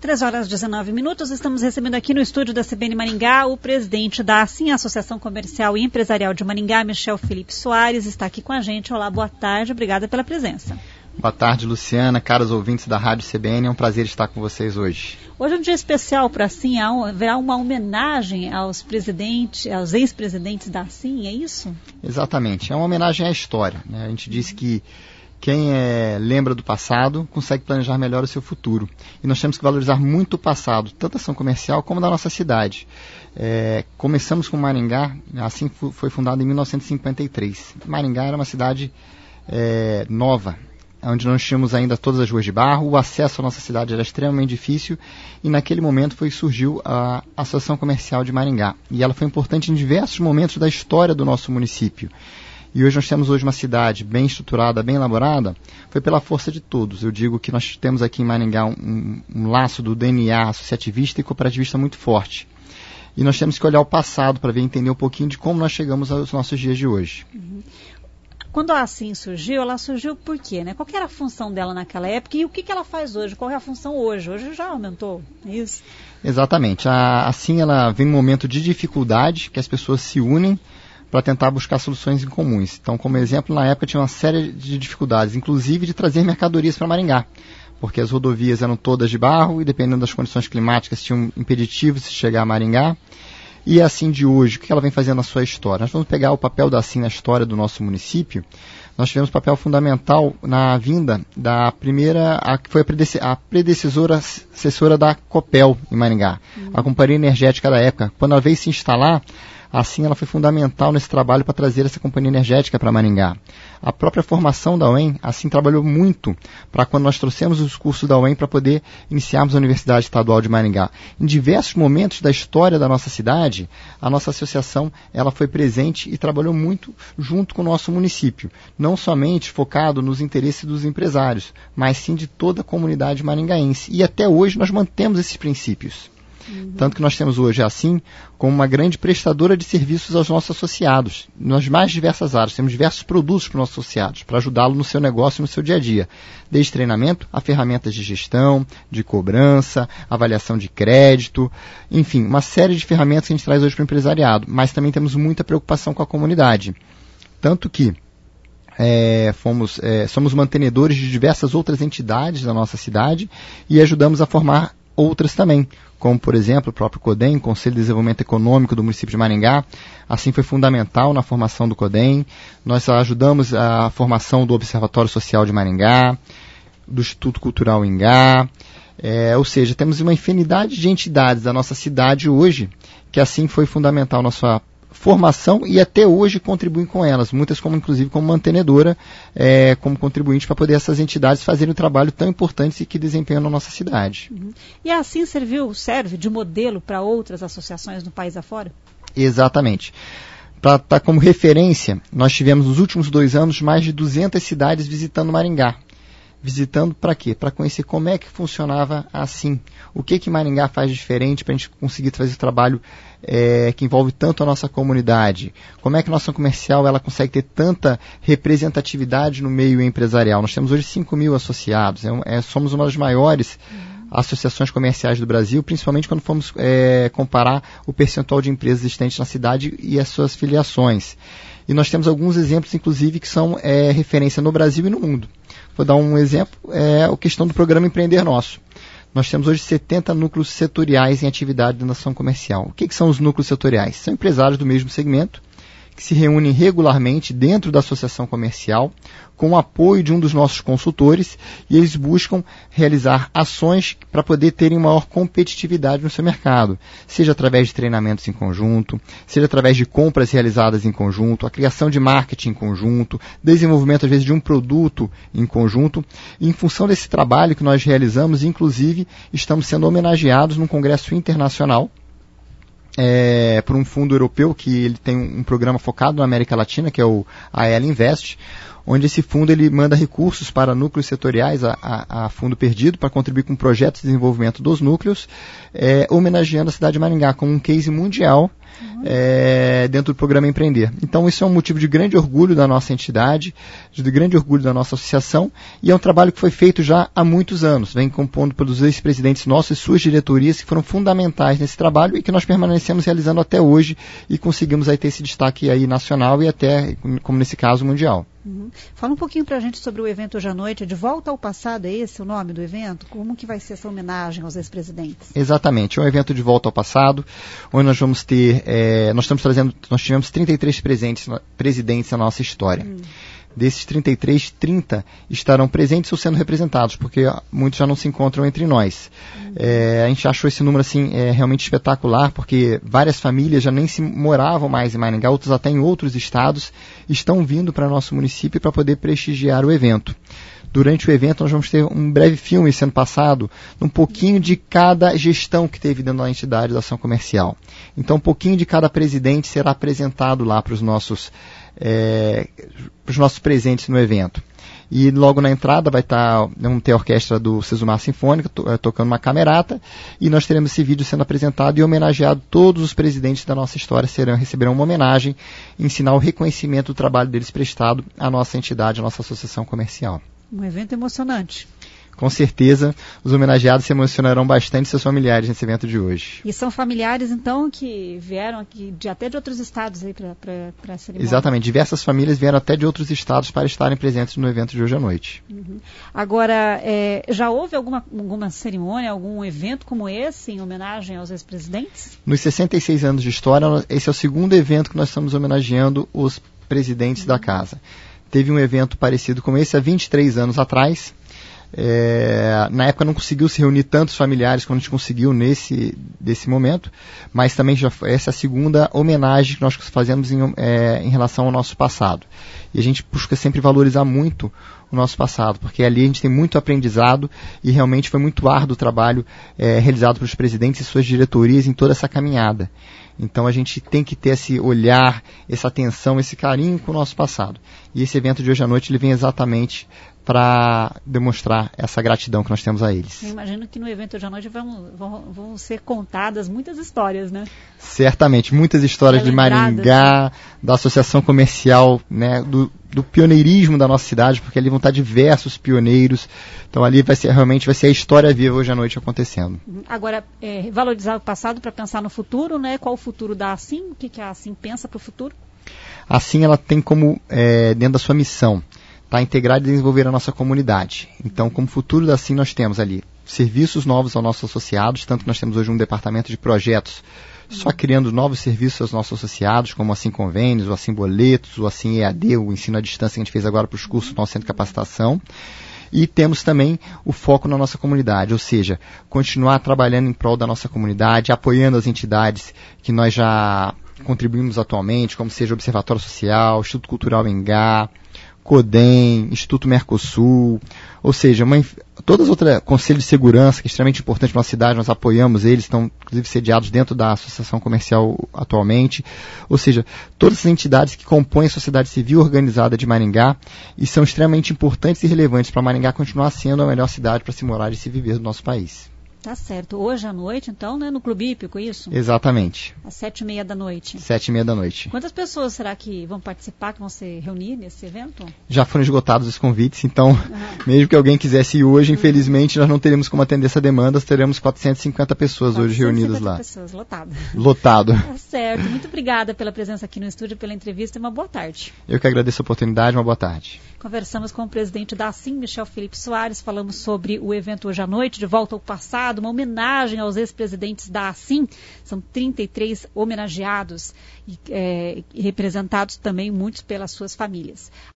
13h19, estamos recebendo aqui no estúdio da CBN Maringá o presidente da ASSIM, Associação Comercial e Empresarial de Maringá, Michel Felipe Soares, está aqui com a gente. Olá, boa tarde, obrigada pela presença. Boa tarde, Luciana, caros ouvintes da Rádio CBN, é um prazer estar com vocês hoje. Hoje é um dia especial para a ASSIM, haverá uma homenagem aos ex-presidentes da ASSIM, é isso? Exatamente, é uma homenagem à história, né? A gente disse que quem lembra do passado consegue planejar melhor o seu futuro. E nós temos que valorizar muito o passado, tanto da ação comercial como da nossa cidade. Começamos com Maringá, assim foi fundada em 1953. Maringá era uma cidade nova, onde nós tínhamos ainda todas as ruas de barro, o acesso à nossa cidade era extremamente difícil, e naquele momento surgiu a Associação Comercial de Maringá. E ela foi importante em diversos momentos da história do nosso município. E hoje nós temos uma cidade bem estruturada, bem elaborada, foi pela força de todos. Eu digo que nós temos aqui em Maringá um laço do DNA associativista e cooperativista muito forte. E nós temos que olhar o passado para entender um pouquinho de como nós chegamos aos nossos dias de hoje. Uhum. Quando a ASSIM surgiu, ela surgiu por quê, né? Qual que era a função dela naquela época e o que ela faz hoje? Qual é a função hoje? Hoje já aumentou, é isso? Exatamente. A ASSIM ela vem num momento de dificuldade, que as pessoas se unem para tentar buscar soluções em comuns. Então, como exemplo, na época tinha uma série de dificuldades, inclusive de trazer mercadorias para Maringá, porque as rodovias eram todas de barro e, dependendo das condições climáticas, tinham impeditivos de chegar a Maringá. E a ASSIM de hoje, o que ela vem fazendo na sua história? Nós vamos pegar o papel da ASSIM na história do nosso município. Nós tivemos papel fundamental na vinda da primeira, que foi a predecessora assessora da Copel em Maringá, a companhia energética da época. Quando ela veio se instalar, assim ela foi fundamental nesse trabalho para trazer essa companhia energética para Maringá. A própria formação da UEM, assim, trabalhou muito para quando nós trouxemos os cursos da UEM para poder iniciarmos a Universidade Estadual de Maringá. Em diversos momentos da história da nossa cidade, a nossa associação ela foi presente e trabalhou muito junto com o nosso município. Não somente focado nos interesses dos empresários, mas sim de toda a comunidade maringaense. E até hoje nós mantemos esses princípios. Tanto que nós temos hoje a ASSIM como uma grande prestadora de serviços aos nossos associados, nas mais diversas áreas. Temos diversos produtos para os nossos associados, para ajudá-lo no seu negócio e no seu dia a dia. Desde treinamento a ferramentas de gestão, de cobrança, avaliação de crédito, enfim, uma série de ferramentas que a gente traz hoje para o empresariado. Mas também temos muita preocupação com a comunidade. Tanto que somos mantenedores de diversas outras entidades da nossa cidade e ajudamos a formar outras também, como, por exemplo, o próprio CODEM, Conselho de Desenvolvimento Econômico do município de Maringá. Assim, foi fundamental na formação do CODEM. Nós ajudamos a formação do Observatório Social de Maringá, do Instituto Cultural Ingá. Ou seja, temos uma infinidade de entidades da nossa cidade hoje, que assim foi fundamental na sua formação e até hoje contribuem com elas, muitas inclusive como mantenedora, como contribuinte para poder essas entidades fazerem um trabalho tão importante que desempenham na nossa cidade. Uhum. E a ASSIM serve de modelo para outras associações no país afora? Exatamente. Para estar como referência, nós tivemos nos últimos 2 anos mais de 200 cidades visitando Maringá. Visitando para quê? Para conhecer como é que funcionava a ASSIM. O que Maringá faz diferente para a gente conseguir fazer esse trabalho que envolve tanto a nossa comunidade. Como é que a nossa comercial ela consegue ter tanta representatividade no meio empresarial. Nós temos hoje 5.000 associados. Somos uma das maiores associações comerciais do Brasil, principalmente quando formos comparar o percentual de empresas existentes na cidade e as suas filiações. E nós temos alguns exemplos, inclusive, que são referência no Brasil e no mundo. Vou dar um exemplo, a questão do programa Empreender Nosso. Nós temos hoje 70 núcleos setoriais em atividade da ação comercial. O que são os núcleos setoriais? São empresários do mesmo segmento, que se reúnem regularmente dentro da associação comercial, com o apoio de um dos nossos consultores, e eles buscam realizar ações para poder terem maior competitividade no seu mercado, seja através de treinamentos em conjunto, seja através de compras realizadas em conjunto, a criação de marketing em conjunto, desenvolvimento, às vezes, de um produto em conjunto. E, em função desse trabalho que nós realizamos, inclusive, estamos sendo homenageados num congresso internacional, por um fundo europeu que ele tem um programa focado na América Latina, que é o AEL Invest, onde esse fundo ele manda recursos para núcleos setoriais a fundo perdido para contribuir com projetos de desenvolvimento dos núcleos, homenageando a cidade de Maringá como um case mundial dentro do programa Empreender. Então isso é um motivo de grande orgulho da nossa entidade, de grande orgulho da nossa associação, e é um trabalho que foi feito já há muitos anos, vem compondo pelos ex-presidentes nossos e suas diretorias que foram fundamentais nesse trabalho e que nós permanecemos realizando até hoje e conseguimos aí ter esse destaque aí nacional e até, como nesse caso, mundial. Fala um pouquinho pra gente sobre o evento hoje à noite, De Volta ao Passado, é esse o nome do evento? Como que vai ser essa homenagem aos ex-presidentes? Exatamente, é um evento de volta ao passado, onde nós vamos ter, nós tivemos 33 presidentes na nossa história. Desses 33, 30 estarão presentes ou sendo representados, porque muitos já não se encontram entre nós. A gente achou esse número assim, realmente espetacular, porque várias famílias já nem se moravam mais em Maringá, outros até em outros estados, estão vindo para nosso município para poder prestigiar o evento. Durante o evento nós vamos ter um breve filme sendo passado, um pouquinho de cada gestão que teve dentro da entidade da ação comercial. Então um pouquinho de cada presidente será apresentado lá para os nossos presentes no evento. E logo na entrada vamos ter a orquestra do Sesumar Sinfônica tocando uma camerata, e nós teremos esse vídeo sendo apresentado e homenageado. Todos os presidentes da nossa história receberão uma homenagem em sinal ao reconhecimento do trabalho deles prestado à nossa entidade, à nossa associação comercial. Um evento emocionante. Com certeza, os homenageados se emocionarão bastante seus familiares nesse evento de hoje. E são familiares, então, que vieram aqui até de outros estados aí para a cerimônia? Exatamente, diversas famílias vieram até de outros estados para estarem presentes no evento de hoje à noite. Agora, já houve alguma cerimônia, algum evento como esse em homenagem aos ex-presidentes? Nos 66 anos de história, esse é o segundo evento que nós estamos homenageando os presidentes da casa. Teve um evento parecido com esse há 23 anos atrás. Na época não conseguiu se reunir tantos familiares como a gente conseguiu nesse momento, mas também essa é a segunda homenagem que nós fazemos em relação ao nosso passado. E a gente busca sempre valorizar muito o nosso passado, porque ali a gente tem muito aprendizado e realmente foi muito árduo o trabalho realizado pelos presidentes e suas diretorias em toda essa caminhada. Então a gente tem que ter esse olhar, essa atenção, esse carinho com o nosso passado. E esse evento de hoje à noite ele vem exatamente para demonstrar essa gratidão que nós temos a eles. Eu imagino que no evento hoje à noite vão ser contadas muitas histórias, né? Certamente, muitas histórias de Maringá, da associação comercial, né, do pioneirismo da nossa cidade, porque ali vão estar diversos pioneiros. Então ali realmente vai ser a história viva hoje à noite acontecendo. Agora, valorizar o passado para pensar no futuro, né? Qual o futuro da ASSIM? O que a ASSIM pensa para o futuro? A ASSIM, ela tem como, dentro da sua missão, integrar e desenvolver a nossa comunidade. Então, como futuro da ASSIM, nós temos ali serviços novos aos nossos associados, tanto que nós temos hoje um departamento de projetos só criando novos serviços aos nossos associados, como o ASSIM Convênios, o ASSIM Boletos, o ASSIM EAD, o ensino à distância que a gente fez agora para os cursos do nosso centro de capacitação. E temos também o foco na nossa comunidade, ou seja, continuar trabalhando em prol da nossa comunidade, apoiando as entidades que nós já contribuímos atualmente, como seja o Observatório Social, Instituto Cultural Engá, CODEM, Instituto Mercosul, ou seja, todas as outras, Conselho de Segurança, que é extremamente importante para a nossa cidade, nós apoiamos eles, estão inclusive sediados dentro da Associação Comercial atualmente, ou seja, todas as entidades que compõem a sociedade civil organizada de Maringá e são extremamente importantes e relevantes para Maringá continuar sendo a melhor cidade para se morar e se viver do nosso país. Tá certo. Hoje à noite, então, né, no Clube Hípico, isso? Exatamente. Às 7h30 da noite. 7h30 da noite. Quantas pessoas será que vão participar, que vão se reunir nesse evento? Já foram esgotados os convites, então, mesmo que alguém quisesse ir hoje, infelizmente, nós não teremos como atender essa demanda, teremos 450 pessoas hoje reunidas lá. 450 pessoas, lotado. Lotado. Tá certo. Muito obrigada pela presença aqui no estúdio, pela entrevista e uma boa tarde. Eu que agradeço a oportunidade, uma boa tarde. Conversamos com o presidente da ASSIM, Michel Felipe Soares, falamos sobre o evento hoje à noite, De Volta ao Passado, uma homenagem aos ex-presidentes da ASSIM. São 33 homenageados e representados também muitos pelas suas famílias.